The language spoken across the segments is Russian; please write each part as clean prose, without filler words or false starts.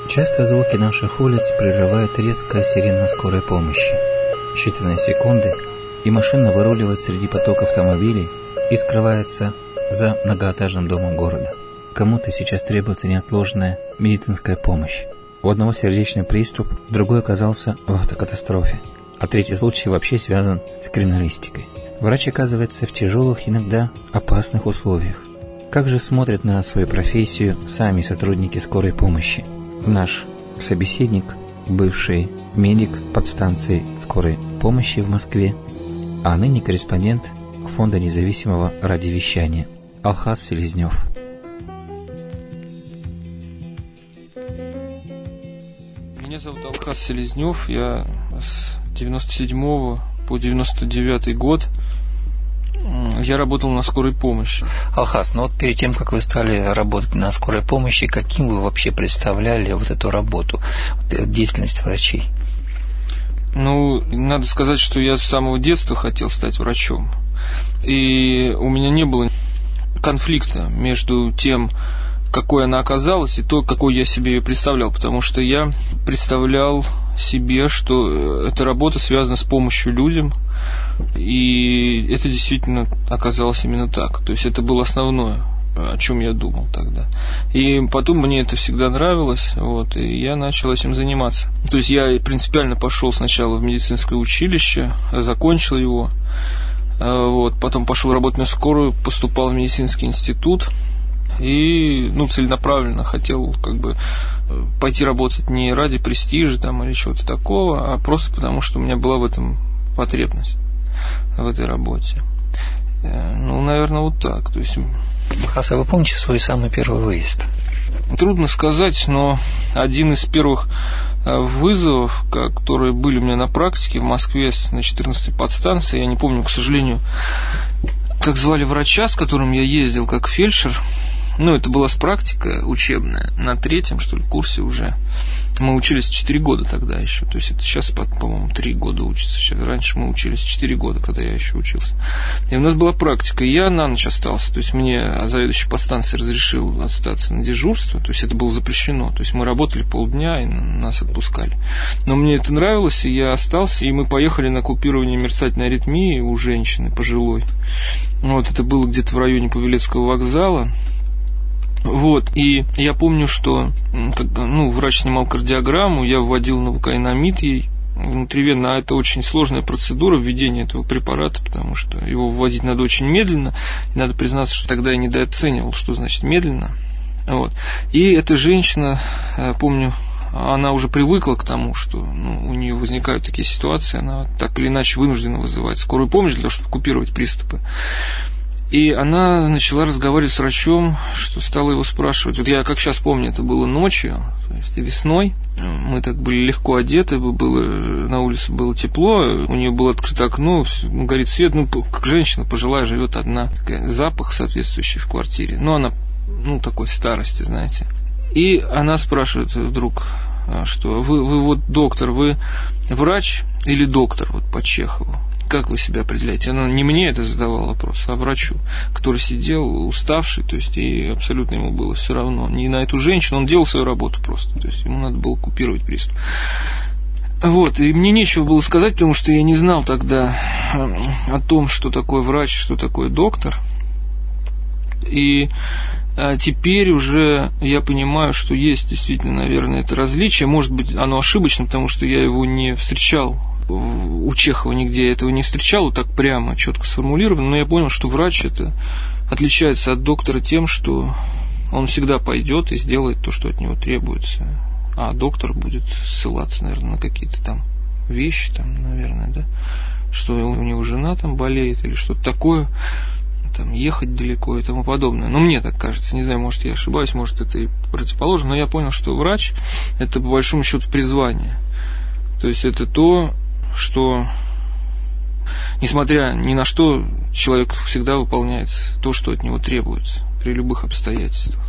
Часто звуки наших улиц прерывает резкая сирена скорой помощи. Считанные секунды, и машина выруливает среди потока автомобилей и скрывается за многоэтажным домом города. Кому-то сейчас требуется неотложная медицинская помощь. У одного сердечный приступ, другой оказался в автокатастрофе, а третий случай вообще связан с криминалистикой. Врач оказывается в тяжелых, иногда опасных условиях. Как же смотрят на свою профессию сами сотрудники скорой помощи? Наш собеседник, бывший медик подстанции скорой помощи в Москве, а ныне корреспондент Фонда независимого радиовещания Алхас Селезнев. Меня зовут Алхас Селезнев, я с 97 по 99 год я работал на скорой помощи. Алхас, ну вот перед тем, как вы стали работать на скорой помощи, каким вы вообще представляли вот эту работу, деятельность врачей? Ну, надо сказать, что я с самого детства хотел стать врачом. И у меня не было конфликта между тем, какой она оказалась, и то, какой я себе ее представлял. Потому что я представлял себе, что эта работа связана с помощью людям. И это действительно оказалось именно так. То есть это было основное, о чем я думал тогда. И потом мне это всегда нравилось, вот, и я начал этим заниматься. То есть я принципиально пошел сначала в медицинское училище, закончил его, вот, потом пошел работать на скорую, поступал в медицинский институт и, целенаправленно хотел пойти работать не ради престижа там, или чего-то такого, а просто потому, что у меня была в этом потребность, в этой работе. Наверное, вот так. То есть... А вы помните свой самый первый выезд? Трудно сказать, но один из первых вызовов, которые были у меня на практике в Москве на 14-й подстанции, я не помню, к сожалению, как звали врача, с которым я ездил как фельдшер. Это была практика учебная, на 3-м, что ли, курсе уже. Мы учились 4 года тогда еще. То есть это сейчас, по-моему, 3 года учатся. Сейчас. Раньше мы учились 4 года, когда я еще учился. И у нас была практика. И я на ночь остался. То есть мне заведующий подстанции разрешил остаться на дежурство. То есть это было запрещено. То есть мы работали полдня и нас отпускали. Но мне это нравилось, и я остался. И мы поехали на купирование мерцательной аритмии у женщины пожилой. Это было где-то в районе Павелецкого вокзала. И я помню, что врач снимал кардиограмму, я вводил новокаинамид ей внутривенно, а это очень сложная процедура введения этого препарата, потому что его вводить надо очень медленно, и надо признаться, что тогда я недооценивал, что значит медленно. И эта женщина, помню, она уже привыкла к тому, что у нее возникают такие ситуации, она так или иначе вынуждена вызывать скорую помощь для того, чтобы купировать приступы. И она начала разговаривать с врачом, что стала его спрашивать. Я, как сейчас помню, это было ночью, то есть весной. Мы так были легко одеты, на улице было тепло, у нее было открыто окно, горит свет. Как женщина пожилая живет одна, запах соответствующий в квартире. Она, такой старости, знаете. И она спрашивает вдруг, что вы доктор, вы врач или доктор, по Чехову? Как вы себя определяете? Она не мне это задавала вопрос, а врачу, который сидел уставший, то есть и абсолютно ему было все равно. Не на эту женщину, он делал свою работу просто, то есть ему надо было купировать приступ. И мне нечего было сказать, потому что я не знал тогда о том, что такое врач, что такое доктор. И теперь уже я понимаю, что есть действительно, наверное, это различие. Может быть, оно ошибочно, потому что я его не встречал. У Чехова нигде я этого не встречал, так прямо, четко сформулировано, но я понял, что врач это отличается от доктора тем, что он всегда пойдет и сделает то, что от него требуется, а доктор будет ссылаться, наверное, на какие-то там вещи, наверное, да, что у него жена там болеет или что-то такое, ехать далеко и тому подобное. Мне так кажется, не знаю, может, я ошибаюсь, может, это и противоположно, но я понял, что врач это, по большому счету, призвание. То есть это то, что, несмотря ни на что, человек всегда выполняет то, что от него требуется, при любых обстоятельствах.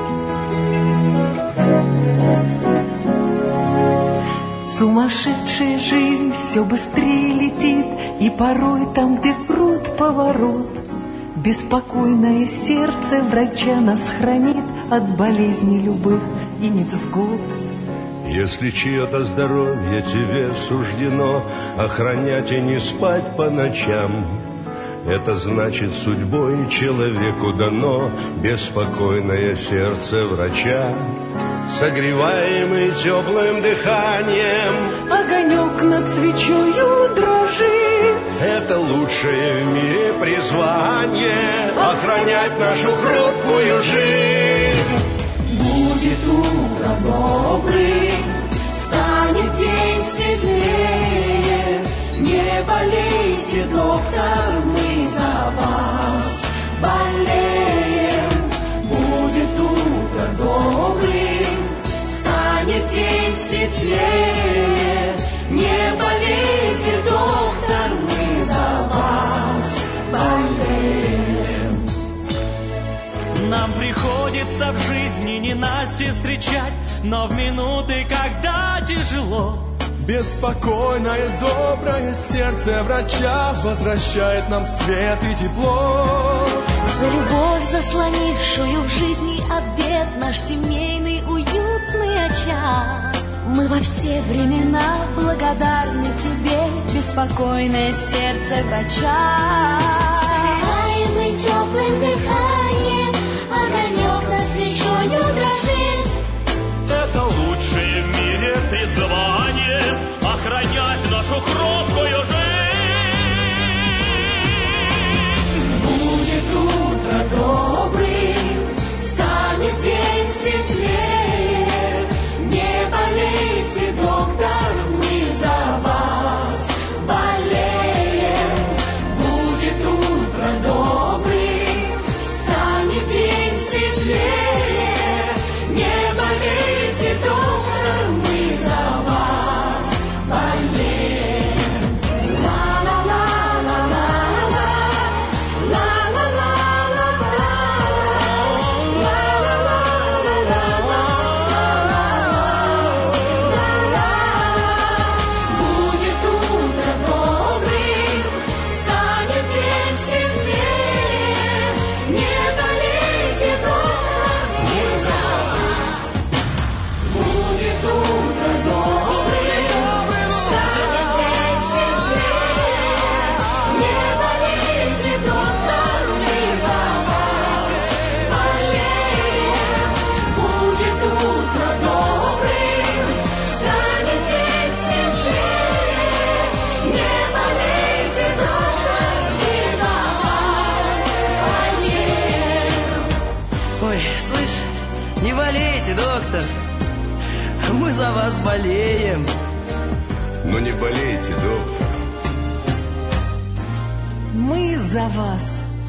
Сумасшедшие жизнь все быстрее летит, и порой там, где крут поворот, беспокойное сердце врача нас хранит от болезней любых и невзгод. Если чье-то здоровье тебе суждено охранять и не спать по ночам, это значит, судьбой человеку дано беспокойное сердце врача. Согреваемый теплым дыханием, огонек над свечою дрожит. это лучшее в мире призвание — охранять нашу хрупкую жизнь. Будет утро добрым, станет день светлее. Не болейте, доктор, мы за вас болеем. Будет утро добрым, станет день светлее. Не болейте, доктор, мы за вас болеем. Нам приходится в жизни ненастье встречать, но в минуты, когда тяжело, беспокойное, доброе сердце врача возвращает нам свет и тепло. За любовь, заслонившую в жизни обет наш семейный уютный очаг, мы во все времена благодарны тебе, беспокойное сердце врача. Согреваемый теплым дыханием, огонек над свечою дрожит. это лучшее в мире призвание — охранять нашу хрупкую жизнь. Будет утро добрым, станет день светлее. Не болейте, доктор, мы за вас болеем. Будет утро добрым, станет день светлее. Не болейте, доктор, мы за вас болеем. Будет утро добрым, станет день светлее. Не болейте, доктор, мы за вас. Будет утро добрым, станет день светлее. Не болейте, доктор, мы за вас болеем. Будет утро добрым, станет день светлее. Не болейте, доктор, мы за вас болеем. Ой, слышь, не болейте, доктор, мы за вас болеем. Но не болейте, доктор. Мы за вас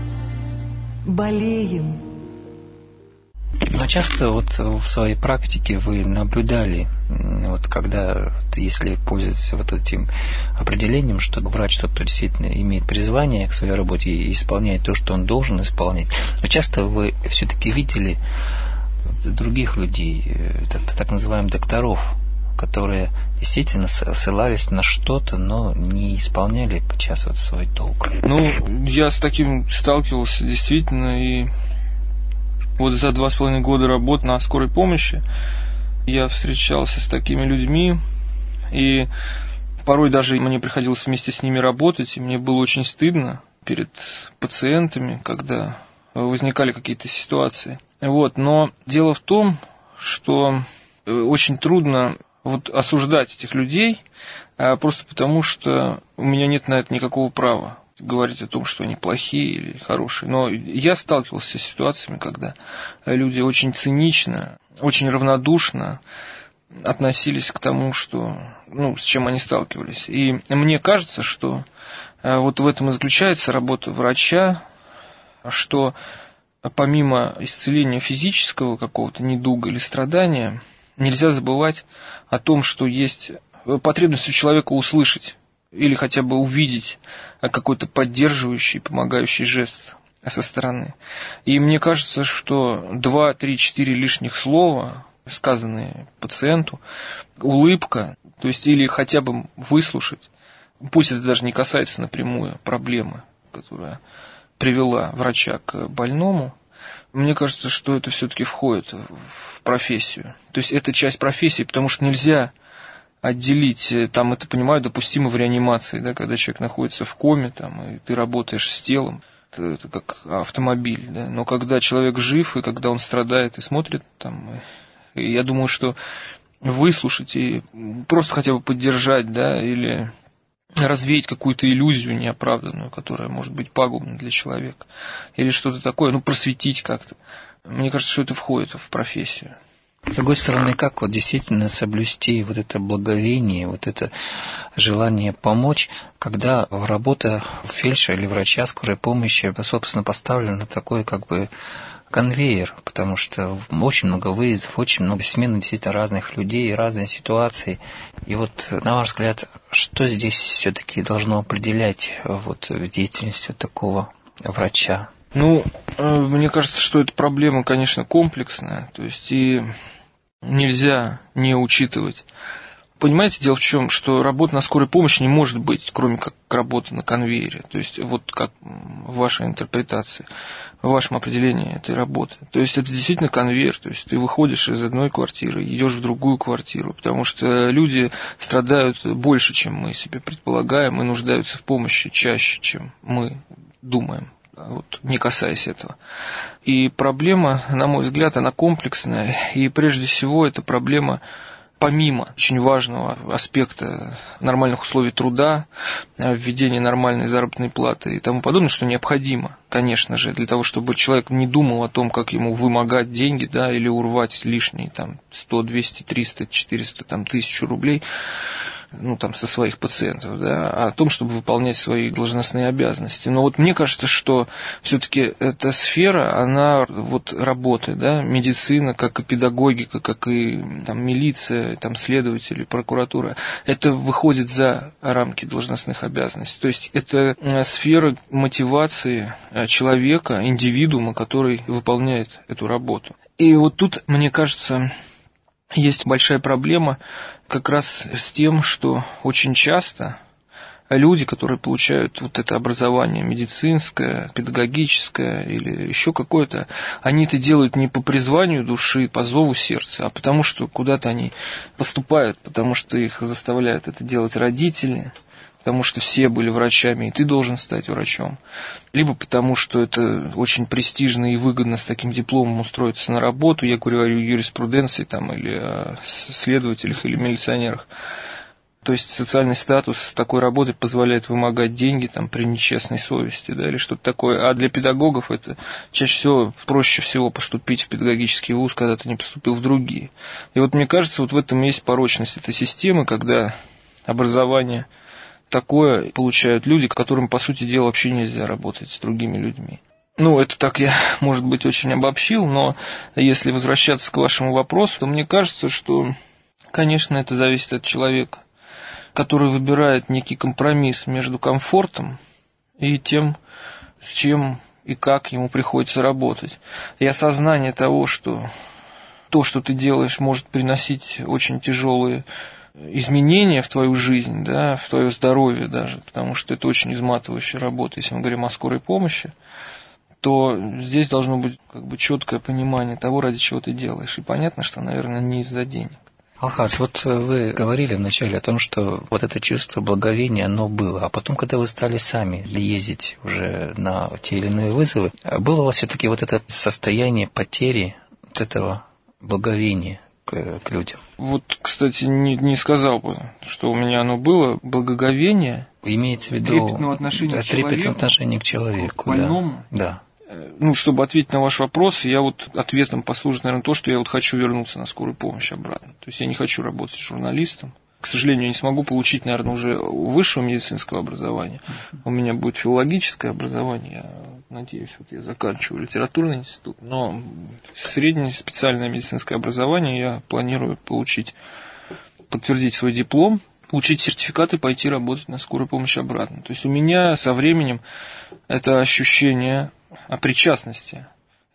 болеем. Но часто вот в своей практике вы наблюдали, вот когда, если пользуется вот этим определением, что врач тот, кто действительно имеет призвание к своей работе и исполняет то, что он должен исполнять, но часто вы все-таки видели других людей, так называемых докторов, которые действительно ссылались на что-то, но не исполняли подчас вот свой долг. Ну, я с таким сталкивался действительно, и вот за 2,5 года работы на скорой помощи я встречался с такими людьми, и порой даже мне приходилось вместе с ними работать, и мне было очень стыдно перед пациентами, когда возникали какие-то ситуации. Вот. Но дело в том, что очень трудно вот осуждать этих людей, просто потому что у меня нет на это никакого права говорить о том, что они плохие или хорошие. Но я сталкивался с ситуациями, когда люди очень цинично, очень равнодушно относились к тому, что, с чем они сталкивались. И мне кажется, что вот в этом и заключается работа врача, что помимо исцеления физического какого-то недуга или страдания, нельзя забывать о том, что есть потребность у человека услышать или хотя бы увидеть какой-то поддерживающий, помогающий жест со стороны. И мне кажется, что 2, 3, 4 лишних слова сказанные пациенту, улыбка, то есть или хотя бы выслушать, пусть это даже не касается напрямую проблемы, которая привела врача к больному, мне кажется, что это все-таки входит в профессию. То есть это часть профессии, потому что нельзя отделить, там это, понимаю, допустимо в реанимации, да, когда человек находится в коме, там, и ты работаешь с телом, это как автомобиль, да, но когда человек жив, и когда он страдает и смотрит, там, и я думаю, что выслушать и просто хотя бы поддержать, да, или развеять какую-то иллюзию неоправданную, которая может быть пагубна для человека, или что-то такое, просветить как-то. Мне кажется, что это входит в профессию. С другой стороны, как вот действительно соблюсти вот это благовение, вот это желание помочь, когда работа фельдшера или врача скорой помощи, собственно, поставлена на такой как бы конвейер, потому что очень много выездов, очень много смен действительно разных людей, разные ситуации. И вот, на ваш взгляд, что здесь все-таки должно определять вот в деятельности вот такого врача? Мне кажется, что эта проблема, конечно, комплексная, то есть и нельзя не учитывать. Понимаете, дело в чем, что работа на скорой помощи не может быть, кроме как работы на конвейере. То есть вот как в вашей интерпретации, в вашем определении этой работы. То есть это действительно конвейер, то есть ты выходишь из одной квартиры, идешь в другую квартиру, потому что люди страдают больше, чем мы себе предполагаем, и нуждаются в помощи чаще, чем мы думаем. Вот, не касаясь этого. И проблема, на мой взгляд, она комплексная, и прежде всего эта проблема помимо очень важного аспекта нормальных условий труда, введения нормальной заработной платы и тому подобное, что необходимо, конечно же, для того, чтобы человек не думал о том, как ему вымогать деньги, да, или урвать лишние 100, 200, 300, 400, 1000 рублей, со своих пациентов, да, а о том, чтобы выполнять свои должностные обязанности. Но вот мне кажется, что все-таки эта сфера, она работы, да, медицина, как и педагогика, как и милиция, следователи, прокуратура, это выходит за рамки должностных обязанностей. То есть это сфера мотивации человека, индивидуума, который выполняет эту работу. И вот тут, мне кажется, есть большая проблема как раз с тем, что очень часто люди, которые получают вот это образование медицинское, педагогическое или еще какое-то, они это делают не по призванию души, по зову сердца, а потому что куда-то они поступают, потому что их заставляют это делать родители, потому что все были врачами, и ты должен стать врачом. Либо потому, что это очень престижно и выгодно с таким дипломом устроиться на работу, я говорю о юриспруденции или о следователях или милиционерах. То есть социальный статус такой работы позволяет вымогать деньги при нечестной совести, да, или что-то такое. А для педагогов это чаще всего проще всего поступить в педагогический вуз, когда ты не поступил в другие. И вот мне кажется, в этом есть порочность этой системы, когда образование такое получают люди, которым, по сути дела, вообще нельзя работать с другими людьми. Это так я, может быть, очень обобщил, но если возвращаться к вашему вопросу, то мне кажется, что, конечно, это зависит от человека, который выбирает некий компромисс между комфортом и тем, с чем и как ему приходится работать. И осознание того, что то, что ты делаешь, может приносить очень тяжелые изменения в твою жизнь, да, в твое здоровье даже, потому что это очень изматывающая работа. Если мы говорим о скорой помощи, то здесь должно быть четкое понимание того, ради чего ты делаешь. И понятно, что, наверное, не из-за денег. Алхас, вы говорили вначале о том, что вот это чувство благовения, оно было, а потом, когда вы стали сами ездить уже на те или иные вызовы, было у вас все-таки вот это состояние потери вот этого благовения к людям? Кстати, не сказал бы, что у меня оно было, благоговение. Имеется в виду трепетное отношение к человеку, к больному. Да. Чтобы ответить на ваш вопрос, я ответом послужит, наверное, то, что я хочу вернуться на скорую помощь обратно. То есть я не хочу работать журналистом. К сожалению, я не смогу получить, наверное, уже высшего медицинского образования. У меня будет филологическое образование. Я надеюсь, я заканчиваю литературный институт. Но среднее специальное медицинское образование я планирую получить, подтвердить свой диплом, получить сертификат и пойти работать на скорую помощь обратно. То есть у меня со временем это ощущение о причастности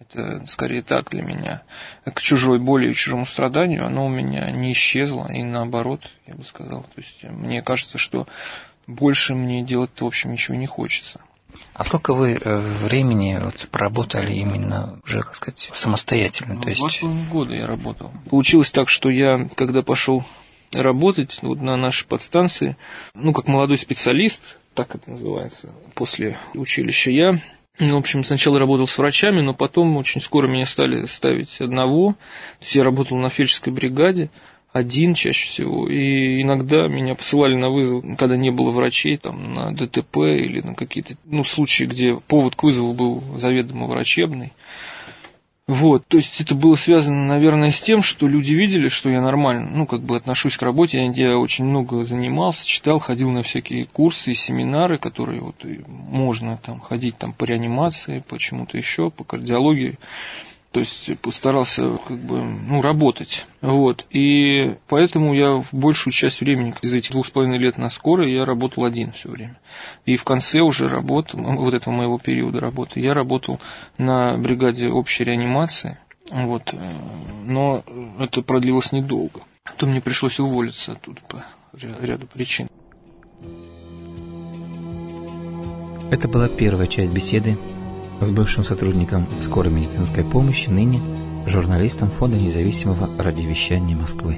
Это скорее так для меня. К чужой боли и чужому страданию оно у меня не исчезло, и наоборот, я бы сказал. То есть мне кажется, что больше мне делать-то, в общем, ничего не хочется. А сколько вы времени проработали именно уже, как сказать, самостоятельно? То есть... 2,5 года я работал. Получилось так, что я, когда пошел работать на нашей подстанции, как молодой специалист, так это называется, после училища, я, в общем, сначала работал с врачами, но потом очень скоро меня стали ставить одного. То есть я работал на фельдшерской бригаде, один чаще всего, и иногда меня посылали на вызов, когда не было врачей, там, на ДТП или на какие-то, случаи, где повод к вызову был заведомо врачебный. Вот, то есть это было связано, наверное, с тем, что люди видели, что я нормально, отношусь к работе, я очень много занимался, читал, ходил на всякие курсы и семинары, которые можно там ходить там по реанимации, по чему-то еще, по кардиологии. То есть постарался работать. Вот. И поэтому я большую часть времени из этих 2,5 лет на скорой я работал один все время. И в конце уже работы, этого моего периода работы, я работал на бригаде общей реанимации. Вот. Но это продлилось недолго. То мне пришлось уволиться оттуда по ряду причин. Это была первая часть беседы с бывшим сотрудником скорой медицинской помощи, ныне журналистом Фонда независимого радиовещания Москвы.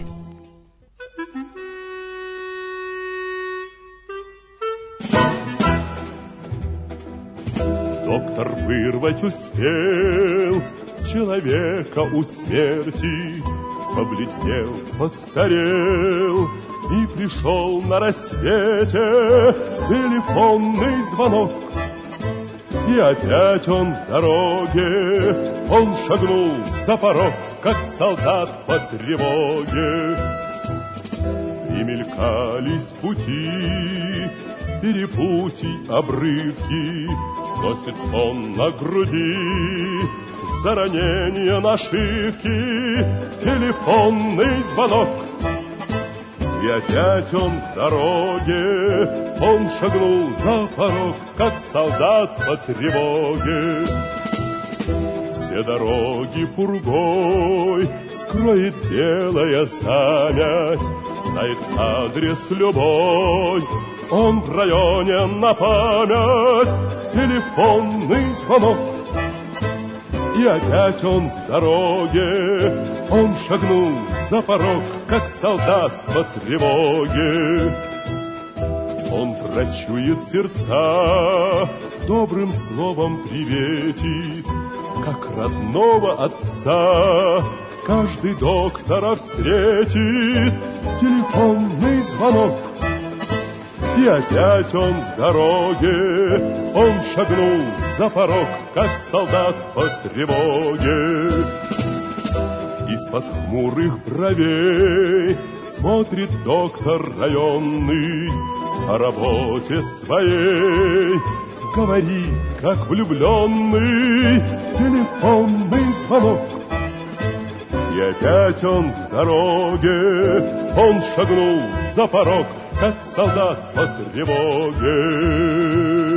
Доктор вырвать успел человека у смерти, побледнел, постарел, и пришел на рассвете телефонный звонок. И опять он в дороге, он шагнул за порог, как солдат по тревоге. Примелькались пути, перепутий, обрывки, носит он на груди за ранения нашивки телефонный звонок. И опять он в дороге, он шагнул за порог, как солдат по тревоге. Все дороги пургой скроет белая занять, знает адрес любой, он в районе на память телефонный звонок. И опять он в дороге, он шагнул за порог, как солдат по тревоге. Он врачует сердца, добрым словом приветит, как родного отца каждый доктора встретит телефонный звонок. И опять он в дороге, он шагнул за порог, как солдат по тревоге. Из-под хмурых бровей смотрит доктор районный, о работе своей говорит, как влюбленный, телефонный звонок. И опять он в дороге, он шагнул за порог, как солдат по тревоге.